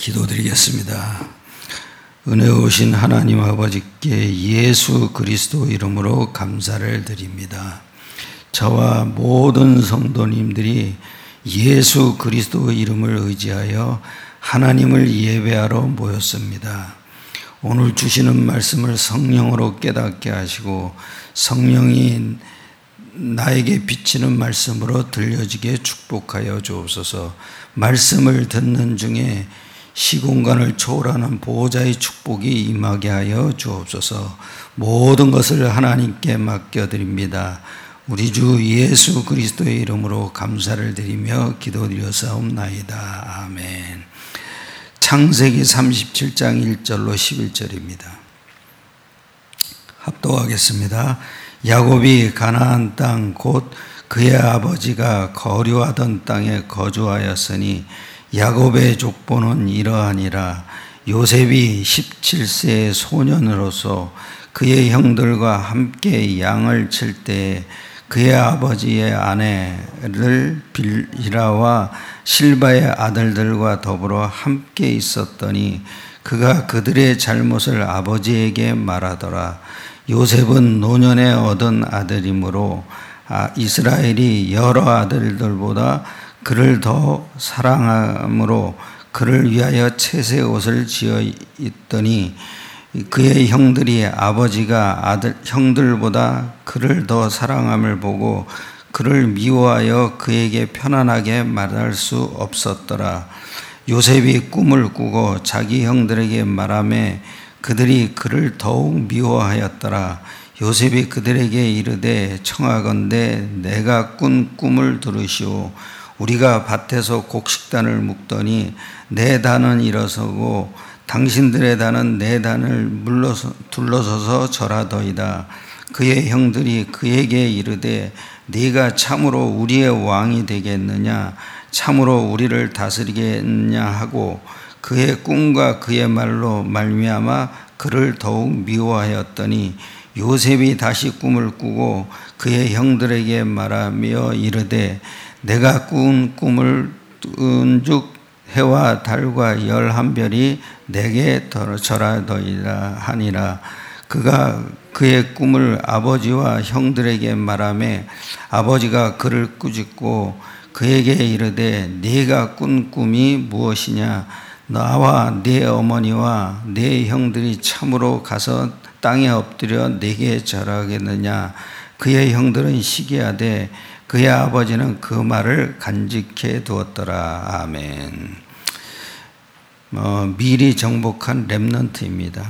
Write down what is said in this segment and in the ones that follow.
기도드리겠습니다. 은혜오신 하나님 아버지께 예수 그리스도 이름으로 감사를 드립니다. 저와 모든 성도님들이 예수 그리스도 이름을 의지하여 하나님을 예배하러 모였습니다. 오늘 주시는 말씀을 성령으로 깨닫게 하시고 성령이 나에게 비치는 말씀으로 들려지게 축복하여 주옵소서. 말씀을 듣는 중에 시공간을 초월하는 보호자의 축복이 임하게 하여 주옵소서. 모든 것을 하나님께 맡겨드립니다. 우리 주 예수 그리스도의 이름으로 감사를 드리며 기도드렸사옵나이다. 아멘. 창세기 37장 1절로 11절입니다. 합독하겠습니다. 야곱이 가나안 땅 곧 그의 아버지가 거류하던 땅에 거주하였으니 야곱의 족보는 이러하니라. 요셉이 17세의 소년으로서 그의 형들과 함께 양을 칠 때에 그의 아버지의 아내를 빌하와 실바의 아들들과 더불어 함께 있었더니 그가 그들의 잘못을 아버지에게 말하더라. 요셉은 노년에 얻은 아들이므로 이스라엘이 여러 아들들보다 그를 더 사랑함으로 그를 위하여 채새 옷을 지어 있더니 그의 형들이 아버지가 형들보다 그를 더 사랑함을 보고 그를 미워하여 그에게 편안하게 말할 수 없었더라. 요셉이 꿈을 꾸고 자기 형들에게 말하며 그들이 그를 더욱 미워하였더라. 요셉이 그들에게 이르되 청하건대 내가 꾼 꿈을 들으시오. 우리가 밭에서 곡식단을 묶더니 내 단은 일어서고 당신들의 단은 내 단을 둘러서서 절하더이다. 그의 형들이 그에게 이르되 네가 참으로 우리의 왕이 되겠느냐, 참으로 우리를 다스리겠느냐 하고 그의 꿈과 그의 말로 말미암아 그를 더욱 미워하였더니 요셉이 다시 꿈을 꾸고 그의 형들에게 말하며 이르되 내가 꾼 꿈을 꾼즉 해와 달과 11별이 내게 절하더이다 하니라. 그가 그의 꿈을 아버지와 형들에게 말하며 아버지가 그를 꾸짖고 그에게 이르되 네가 꾼 꿈이 무엇이냐? 나와 네 어머니와 네 형들이 참으로 가서 땅에 엎드려 내게 절하겠느냐? 그의 형들은 시기하되 그의 아버지는 그 말을 간직해 두었더라. 아멘. 미리 정복한 렘넌트입니다.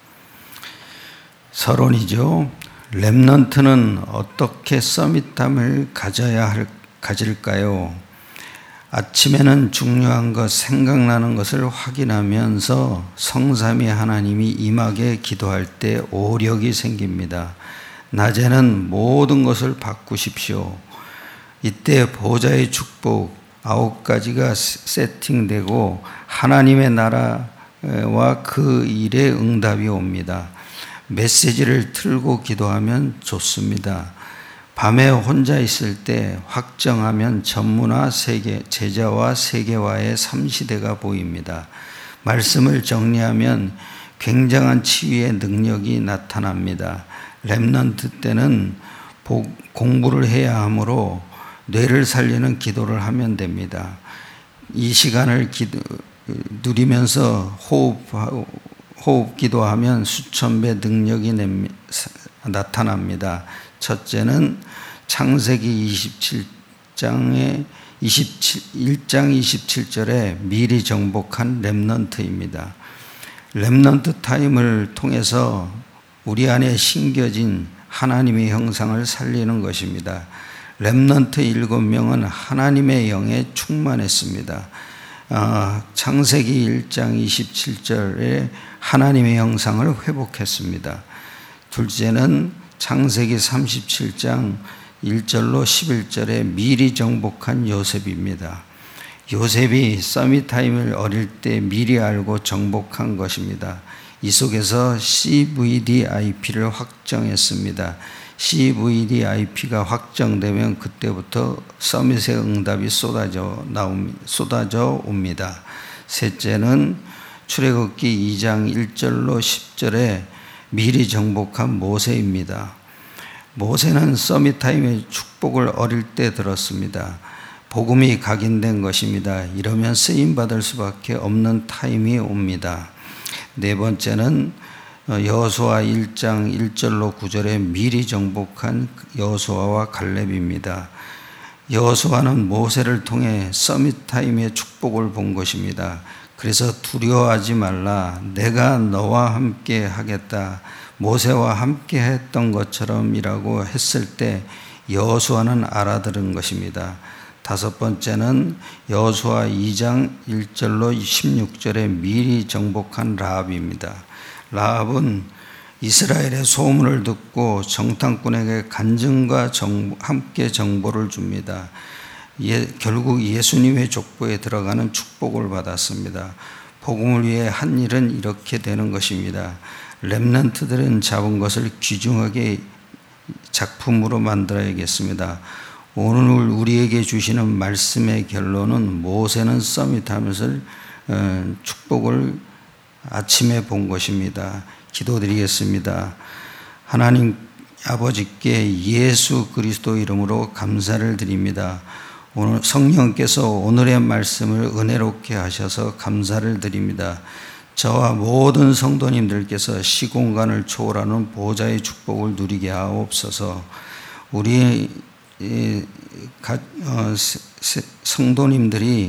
서론이죠. 렘넌트는 어떻게 서밋함을 가질까요? 아침에는 중요한 것, 생각나는 것을 확인하면서 성삼위 하나님이 임하게 기도할 때 오력이 생깁니다. 낮에는 모든 것을 바꾸십시오. 이때 보좌의 축복 9가지가 세팅되고 하나님의 나라와 그 일에 응답이 옵니다. 메시지를 틀고 기도하면 좋습니다. 밤에 혼자 있을 때 확정하면 전무나 제자와 세계와의 3시대가 보입니다. 말씀을 정리하면 굉장한 치유의 능력이 나타납니다. 렘넌트 때는 공부를 해야 하므로 뇌를 살리는 기도를 하면 됩니다. 이 시간을 누리면서 호흡 기도하면 수천 배 능력이 나타납니다. 첫째는 창세기 1장 27절에 미리 정복한 렘넌트입니다. 렘넌트 타임을 통해서 우리 안에 심겨진 하나님의 형상을 살리는 것입니다. 렘넌트 7명은 하나님의 영에 충만했습니다. 창세기 1장 27절에 하나님의 형상을 회복했습니다. 둘째는 창세기 37장 1절로 11절에 미리 정복한 요셉입니다. 요셉이 서밋타임을 어릴 때 미리 알고 정복한 것입니다. 이 속에서 CVDIP를 확정했습니다. CVDIP가 확정되면 그때부터 서밋의 응답이 쏟아져 옵니다. 셋째는 출애굽기 2장 1절로 10절에 미리 정복한 모세입니다. 모세는 서밋타임의 축복을 어릴 때 들었습니다. 복음이 각인된 것입니다. 이러면 쓰임받을 수밖에 없는 타임이 옵니다. 네 번째는 여호수아 1장 1절로 9절에 미리 정복한 여호수아와 갈렙입니다. 여호수아는 모세를 통해 서밋타임의 축복을 본 것입니다. 그래서 두려워하지 말라, 내가 너와 함께 하겠다, 모세와 함께 했던 것처럼이라고 했을 때 여호수아는 알아들은 것입니다. 다섯 번째는 여호수아 2장 1절로 16절에 미리 정복한 라합입니다. 라합은 이스라엘의 소문을 듣고 정탐꾼에게 간증과 함께 정보를 줍니다. 결국 예수님의 족보에 들어가는 축복을 받았습니다. 복음을 위해 한 일은 이렇게 되는 것입니다. 렘넌트들은 잡은 것을 귀중하게 작품으로 만들어야겠습니다. 오늘 우리에게 주시는 말씀의 결론은 모세는 서밋하면서 축복을 아침에 본 것입니다. 기도드리겠습니다. 하나님 아버지께 예수 그리스도 이름으로 감사를 드립니다. 오늘 성령께서 오늘의 말씀을 은혜롭게 하셔서 감사를 드립니다. 저와 모든 성도님들께서 시공간을 초월하는 보좌의 축복을 누리게 하옵소서. 우리 성도님들이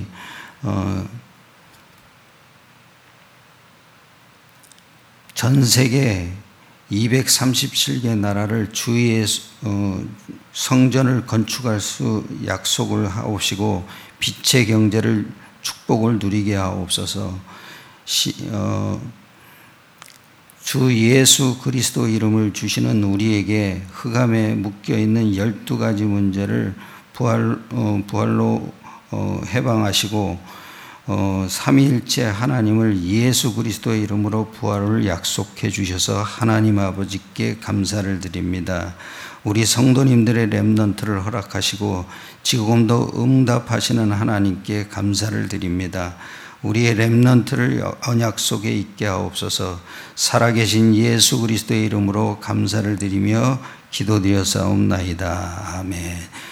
전 세계 237개 나라를 주의 성전을 건축할 수 약속을 하옵시고 빛의 경제를 축복을 누리게 하옵소서. 주 예수 그리스도 이름을 주시는 우리에게 흑암에 묶여있는 12가지 문제를 부활로 해방하시고 삼위일체 하나님을 예수 그리스도의 이름으로 부활을 약속해 주셔서 하나님 아버지께 감사를 드립니다. 우리 성도님들의 렘넌트를 허락하시고 지금도 응답하시는 하나님께 감사를 드립니다. 우리의 렘넌트를 언약 속에 있게 하옵소서. 살아계신 예수 그리스도의 이름으로 감사를 드리며 기도드렸사옵나이다. 아멘.